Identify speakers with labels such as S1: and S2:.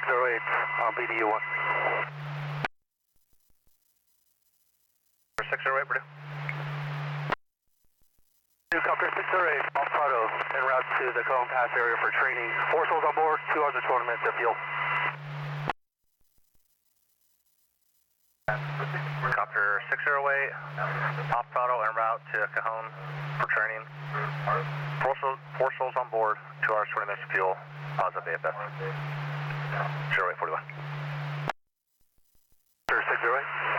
S1: 608 on BDU 1. 608, Purdue. Copter 608, off Prado, en route to the Cajon Pass area for training. 4 souls on board, 2 hours and 20 minutes of fuel. Copter 608, off Prado, en route to Cajon for training. 4 souls on board, 2 hours 20 minutes of fuel. Positive AFS. 0841. 608.